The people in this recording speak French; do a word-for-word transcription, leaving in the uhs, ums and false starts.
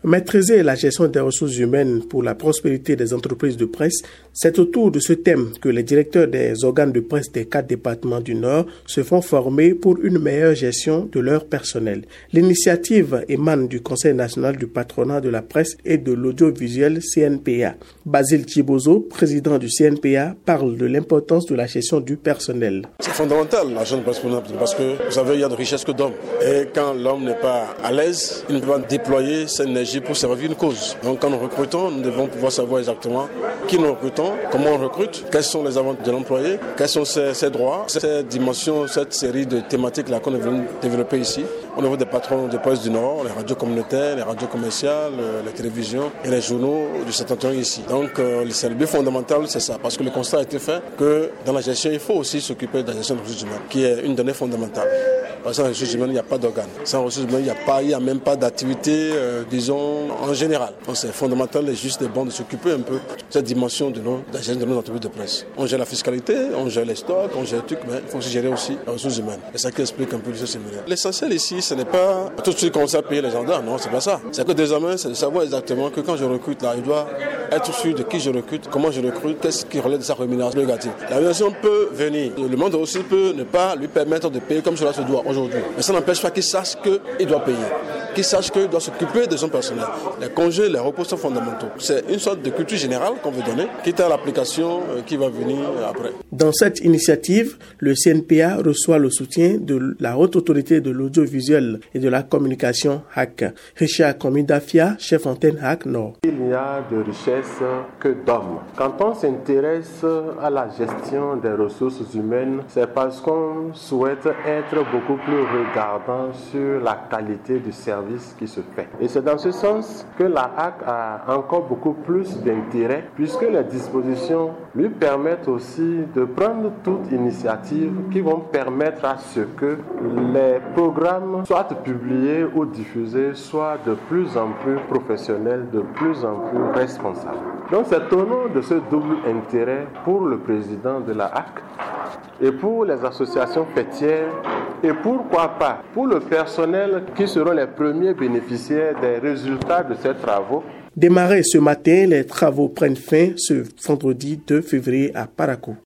Maîtriser la gestion des ressources humaines pour la prospérité des entreprises de presse, c'est autour de ce thème que les directeurs des organes de presse des quatre départements du Nord se font former pour une meilleure gestion de leur personnel. L'initiative émane du Conseil national du patronat de la presse et de l'audiovisuel C N P A. Basile Chibozo, président du C N P A, parle de l'importance de la gestion du personnel. C'est fondamental la gestion du personnel parce que vous savez, il y a de richesse que d'hommes. Et quand l'homme n'est pas à l'aise, il ne peut pas déployer sa énergie pour servir une cause. Donc quand nous recrutons, nous devons pouvoir savoir exactement qui nous recrutons, comment on recrute, quels sont les avantages de l'employé, quels sont ses, ses droits, cette dimension, cette série de thématiques là qu'on est venu développer ici au niveau des patrons de presse du Nord, les radios communautaires, les radios commerciales, les télévisions et les journaux du septentrion ici. Donc euh, le but fondamental, c'est ça, parce que le constat a été fait que dans la gestion, il faut aussi s'occuper de la gestion des ressources humaines, qui est une donnée fondamentale. Sans ressources humaines, il n'y a pas d'organes. Sans ressources humaines, il n'y a pas, il n'y a même pas d'activité, euh, disons, en général. Donc c'est fondamental et juste des bons de s'occuper un peu de cette dimension de, nos, de la gestion de nos entreprises de presse. On gère la fiscalité, on gère les stocks, on gère tout, mais il faut aussi gérer aussi les ressources humaines. Et ça qui explique un peu le séminaire. L'essentiel ici, ce n'est pas tout de suite commencer à payer les gendarmes, non, c'est pas ça. C'est que désormais, c'est de savoir exactement que quand je recrute là, il doit être sûr de qui je recrute, comment je recrute, qu'est-ce qui relève de sa rémunération négative. La rémunération peut venir. Le monde aussi peut ne pas lui permettre de payer comme cela se doit aujourd'hui. Mais ça n'empêche pas qu'il sache qu'il doit payer, qu'il sache qu'il doit s'occuper de son personnel. Les congés, les repos sont fondamentaux. C'est une sorte de culture générale qu'on veut donner, quitte à l'application qui va venir après. Dans cette initiative, le C N P A reçoit le soutien de la Haute Autorité de l'Audiovisuel et de la Communication H A C. Richard Komidafia, chef antenne H A C Nord. Il n'y a de richesse que d'hommes. Quand on s'intéresse à la gestion des ressources humaines, c'est parce qu'on souhaite être beaucoup plus regardant sur la qualité du service qui se fait. Et c'est dans ce sens que la H A C a encore beaucoup plus d'intérêt puisque les dispositions lui permettent aussi de prendre toute initiative qui vont permettre à ce que les programmes soient publiés ou diffusés soient de plus en plus professionnels, de plus en plus responsables. Donc c'est au nom de ce double intérêt pour le président de la H A C et pour les associations fêtières et pourquoi pas pour le personnel qui seront les premiers bénéficiaires des résultats de ces travaux. Démarrés ce matin, les travaux prennent fin ce vendredi deux février à Parakou.